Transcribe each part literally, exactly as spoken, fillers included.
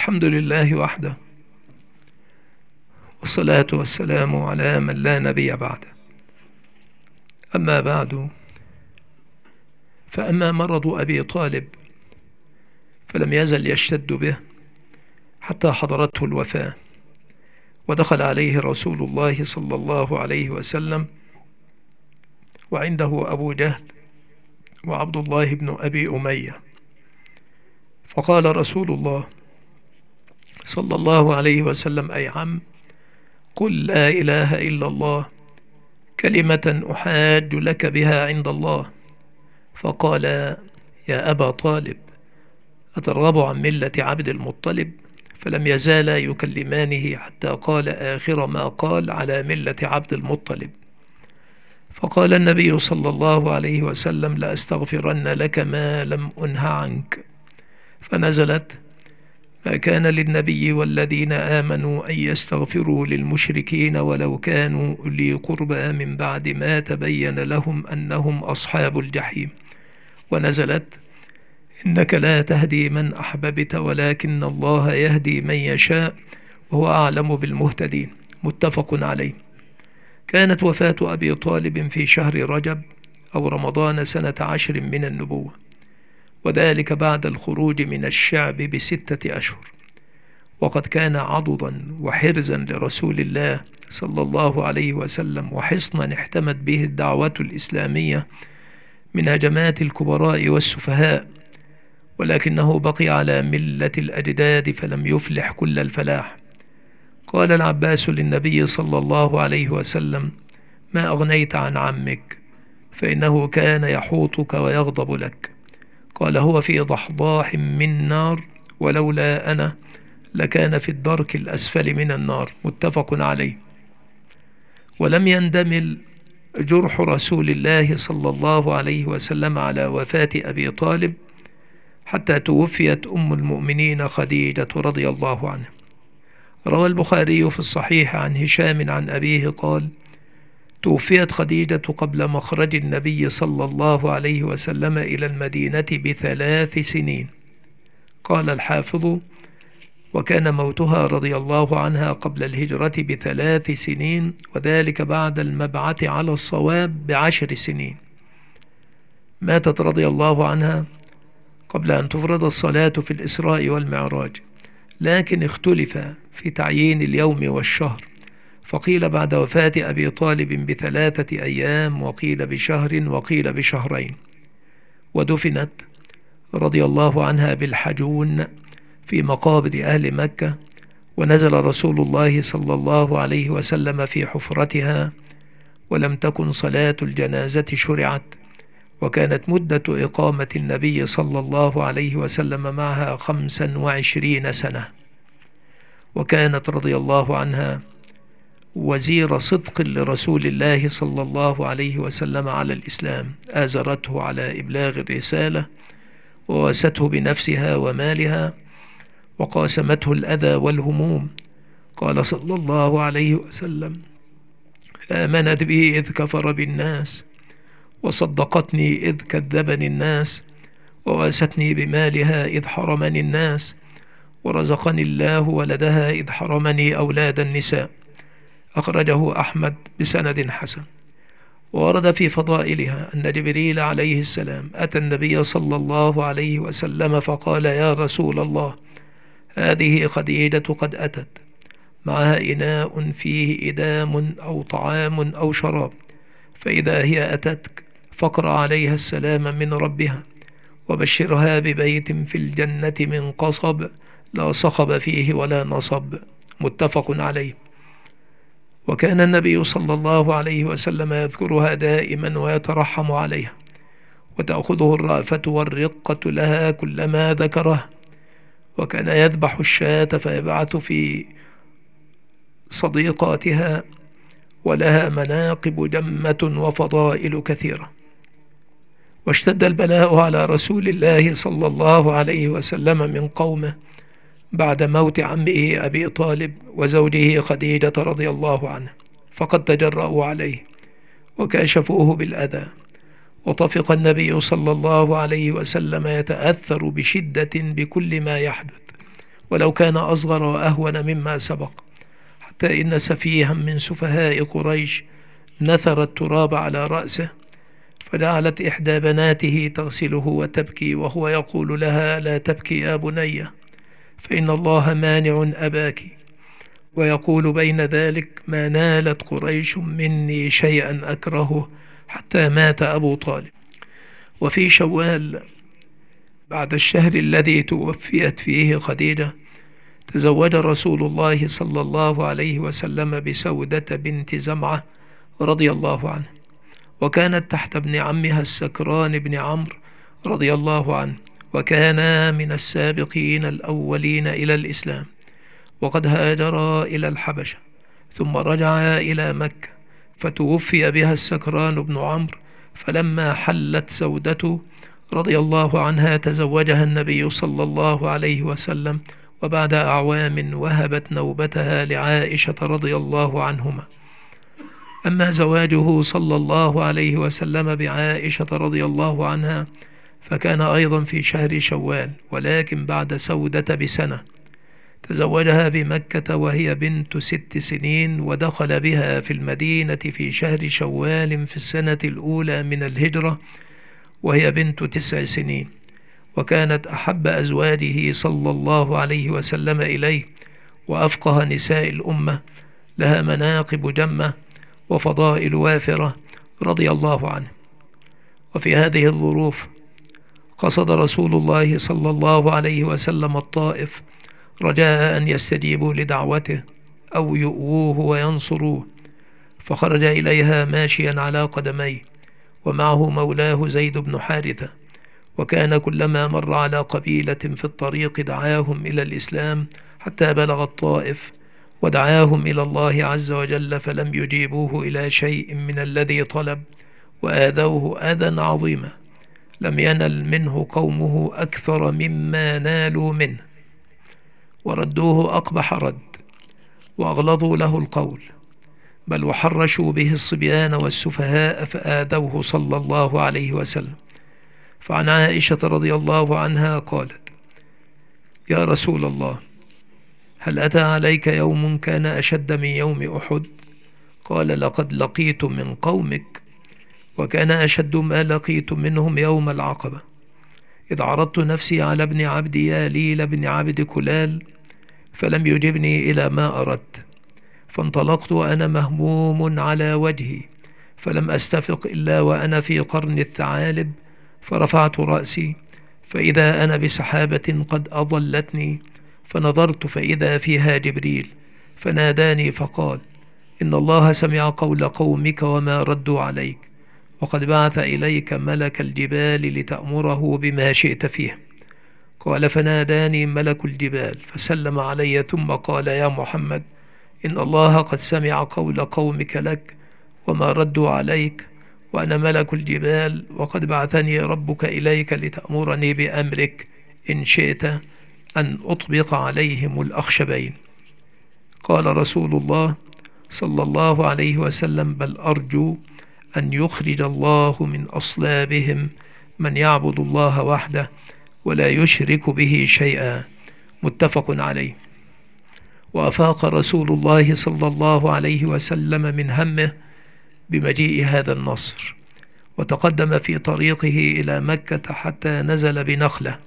الحمد لله وحده، والصلاة والسلام على من لا نبي بعده. أما بعد، فأما مرض أبي طالب فلم يزل يشتد به حتى حضرته الوفاة، ودخل عليه رسول الله صلى الله عليه وسلم وعنده أبو جهل وعبد الله بن أبي أمية، فقال رسول الله صلى الله عليه وسلم: أي عم، قل لا إله إلا الله كلمة أحاج لك بها عند الله. فقال: يا أبا طالب، أترغب عن ملة عبد المطلب؟ فلم يزالا يكلمانه حتى قال آخر ما قال: على ملة عبد المطلب. فقال النبي صلى الله عليه وسلم: لأستغفرن لك ما لم أنه عنك. فنزلت: ما كان للنبي والذين آمنوا أن يستغفروا للمشركين ولو كانوا أولي قربى من بعد ما تبين لهم أنهم أصحاب الجحيم. ونزلت: إنك لا تهدي من أحببت ولكن الله يهدي من يشاء وهو أعلم بالمهتدين. متفق عليه. كانت وفاة أبي طالب في شهر رجب أو رمضان سنة عشر من النبوة، وذلك بعد الخروج من الشعب بستة أشهر، وقد كان عضدا وحرزا لرسول الله صلى الله عليه وسلم، وحصنا احتمت به الدعوة الإسلامية من هجمات الكبراء والسفهاء، ولكنه بقي على ملة الأجداد فلم يفلح كل الفلاح. قال العباس للنبي صلى الله عليه وسلم: ما أغنيت عن عمك، فإنه كان يحوطك ويغضب لك. قال: هو في ضحضاح من نار، ولولا أنا لكان في الدرك الأسفل من النار. متفق عليه. ولم يندمل جرح رسول الله صلى الله عليه وسلم على وفاة أبي طالب حتى توفيت أم المؤمنين خديجة رضي الله عنها. روى البخاري في الصحيح عن هشام عن أبيه قال: توفيت خديجة قبل مخرج النبي صلى الله عليه وسلم إلى المدينة بثلاث سنين. قال الحافظ: وكان موتها رضي الله عنها قبل الهجرة بثلاث سنين، وذلك بعد المبعث على الصواب بعشر سنين. ماتت رضي الله عنها قبل أن تفرض الصلاة في الإسراء والمعراج، لكن اختلف في تعيين اليوم والشهر، فقيل بعد وفاة أبي طالب بثلاثة أيام، وقيل بشهر، وقيل بشهرين. ودفنت رضي الله عنها بالحجون في مقابر أهل مكة، ونزل رسول الله صلى الله عليه وسلم في حفرتها، ولم تكن صلاة الجنازة شرعت، وكانت مدة إقامة النبي صلى الله عليه وسلم معها خمسا وعشرين سنة. وكانت رضي الله عنها وزير صدق لرسول الله صلى الله عليه وسلم على الإسلام، آزرته على إبلاغ الرسالة، وواسته بنفسها ومالها، وقاسمته الأذى والهموم. قال صلى الله عليه وسلم: آمنت بي إذ كفر بالناس، وصدقتني إذ كذبني الناس، وواستني بمالها إذ حرمني الناس، ورزقني الله ولدها إذ حرمني أولاد النساء. أخرجه أحمد بسند حسن. وورد في فضائلها أن جبريل عليه السلام أتى النبي صلى الله عليه وسلم فقال: يا رسول الله، هذه خديجة قد أتت، معها إناء فيه إدام أو طعام أو شراب، فإذا هي أتتك فاقرأ عليها السلام من ربها، وبشرها ببيت في الجنة من قصب لا صخب فيه ولا نصب. متفق عليه. وكان النبي صلى الله عليه وسلم يذكرها دائما ويترحم عليها، وتأخذه الرأفة والرقة لها كلما ذكرها، وكان يذبح الشاة فيبعث في صديقاتها، ولها مناقب جمة وفضائل كثيرة. واشتد البلاء على رسول الله صلى الله عليه وسلم من قومه بعد موت عمه أبي طالب وزوجه خديجة رضي الله عنها، فقد تجرأوا عليه وكاشفوه بالأذى، وطفق النبي صلى الله عليه وسلم يتأثر بشدة بكل ما يحدث، ولو كان أصغر وأهون مما سبق، حتى إن سفيها من سفهاء قريش نثر التراب على رأسه، فجعلت إحدى بناته تغسله وتبكي، وهو يقول لها: لا تبكي يا بني، فإن الله مانع أباك. ويقول بين ذلك: ما نالت قريش مني شيئا أكرهه حتى مات أبو طالب. وفي شوال بعد الشهر الذي توفيت فيه خديجة، تزوج رسول الله صلى الله عليه وسلم بسودة بنت زمعة رضي الله عنه، وكانت تحت ابن عمها السكران بن عمرو رضي الله عنه، وكانا من السابقين الأولين إلى الإسلام، وقد هاجرا إلى الحبشة ثم رجعا إلى مكة، فتوفي بها السكران بن عمرو، فلما حلت سودته رضي الله عنها تزوجها النبي صلى الله عليه وسلم، وبعد أعوام وهبت نوبتها لعائشة رضي الله عنهما. أما زواجه صلى الله عليه وسلم بعائشة رضي الله عنها فكان أيضا في شهر شوال، ولكن بعد سودة بسنة. تزوجها بمكة وهي بنت ست سنين، ودخل بها في المدينة في شهر شوال في السنة الأولى من الهجرة وهي بنت تسع سنين، وكانت أحب أزواجه صلى الله عليه وسلم إليه، وأفقه نساء الأمة، لها مناقب جمة وفضائل وافرة رضي الله عنه. وفي هذه الظروف قصد رسول الله صلى الله عليه وسلم الطائف رجاء أن يستجيبوا لدعوته أو يؤوه وينصروه، فخرج إليها ماشيا على قدميه، ومعه مولاه زيد بن حارثة، وكان كلما مر على قبيلة في الطريق دعاهم إلى الإسلام حتى بلغ الطائف، ودعاهم إلى الله عز وجل، فلم يجيبوه إلى شيء من الذي طلب، وآذوه أذى عظيما لم ينل منه قومه أكثر مما نالوا منه، وردوه أقبح رد، وأغلظوا له القول، بل وحرشوا به الصبيان والسفهاء فآذوه صلى الله عليه وسلم. فعن عائشة رضي الله عنها قالت: يا رسول الله، هل أتى عليك يوم كان أشد من يوم أحد؟ قال: لقد لقيت من قومك، وكان أشد ما لقيت منهم يوم العقبة، إذ عرضت نفسي على ابن عبد ياليل بن عبد كلال فلم يجبني إلى ما أردت، فانطلقت وأنا مهموم على وجهي، فلم أستفق إلا وأنا في قرن الثعالب، فرفعت رأسي فإذا أنا بسحابة قد أضلتني، فنظرت فإذا فيها جبريل، فناداني فقال: إن الله سمع قول قومك وما ردوا عليك، وقد بعث إليك ملك الجبال لتأمره بما شئت فيه. قال: فناداني ملك الجبال فسلم علي، ثم قال: يا محمد، إن الله قد سمع قول قومك لك وما ردوا عليك، وأنا ملك الجبال، وقد بعثني ربك إليك لتأمرني بأمرك إن شئت أن أطبق عليهم الأخشبين. قال رسول الله صلى الله عليه وسلم: بل أرجو أن يخرج الله من أصلابهم من يعبد الله وحده ولا يشرك به شيئا. متفق عليه. وأفاق رسول الله صلى الله عليه وسلم من همه بمجيء هذا النصر، وتقدم في طريقه إلى مكة حتى نزل بنخلة،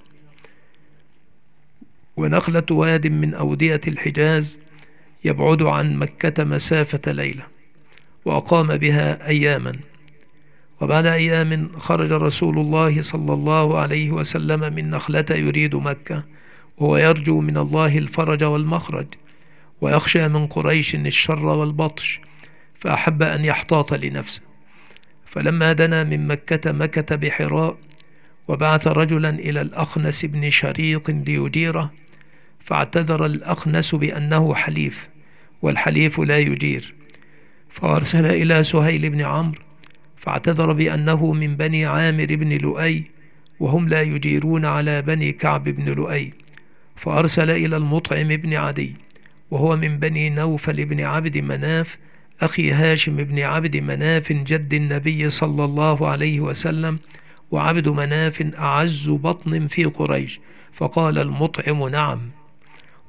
ونخلة واد من أودية الحجاز يبعد عن مكة مسافة ليلة، وأقام بها أياما. وبعد أيام خرج رسول الله صلى الله عليه وسلم من نخلة يريد مكة، وهو يرجو من الله الفرج والمخرج، ويخشى من قريش الشر والبطش، فأحب أن يحتاط لنفسه. فلما دنا من مكة مكث بحراء، وبعث رجلا إلى الأخنس بن شريق ليجيره، فاعتذر الأخنس بأنه حليف، والحليف لا يجير، فأرسل إلى سهيل بن عمرو فاعتذر بأنه من بني عامر بن لؤي، وهم لا يجيرون على بني كعب بن لؤي، فأرسل إلى المطعم بن عدي، وهو من بني نوفل بن عبد مناف أخي هاشم بن عبد مناف جد النبي صلى الله عليه وسلم، وعبد مناف أعز بطن في قريش. فقال المطعم: نعم.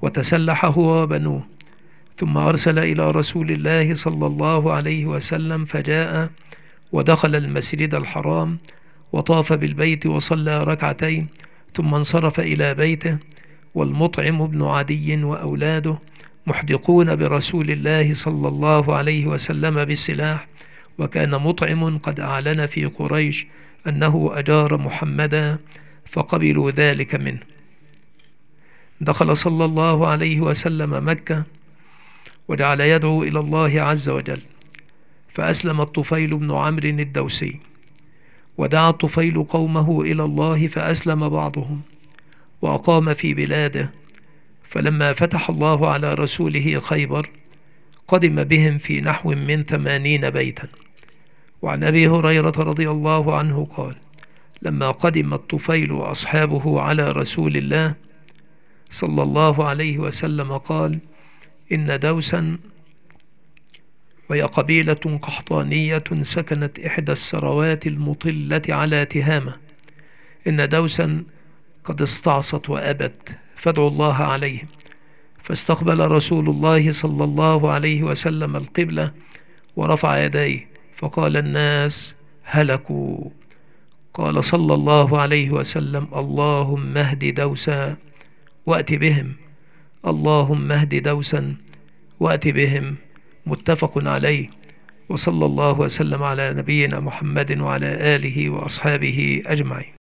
وتسلح هو وبنوه، ثم أرسل إلى رسول الله صلى الله عليه وسلم فجاء ودخل المسجد الحرام وطاف بالبيت وصلى ركعتين، ثم انصرف إلى بيته، والمطعم بن عدي وأولاده محدقون برسول الله صلى الله عليه وسلم بالسلاح، وكان مطعم قد أعلن في قريش أنه أجار محمدا فقبلوا ذلك منه. دخل صلى الله عليه وسلم مكة وجعل يدعو إلى الله عز وجل، فأسلم الطفيل بن عمرو الدوسي، ودعا الطفيل قومه إلى الله فأسلم بعضهم وأقام في بلاده، فلما فتح الله على رسوله خيبر قدم بهم في نحو من ثمانين بيتا. وعن أبي هريرة رضي الله عنه قال: لما قدم الطفيل وأصحابه على رسول الله صلى الله عليه وسلم قال: إن دوسا، وهي قبيلة قحطانية سكنت إحدى السروات المطلة على تهامة، إن دوسا قد استعصت وأبت، فادعوا الله عليهم. فاستقبل رسول الله صلى الله عليه وسلم القبلة ورفع يديه، فقال الناس: هلكوا. قال صلى الله عليه وسلم: اللهم اهد دوسا وأت بهم، اللهم اهد دوسا وأت بهم. متفق عليه. وصلى الله وسلم على نبينا محمد وعلى آله وأصحابه أجمعين.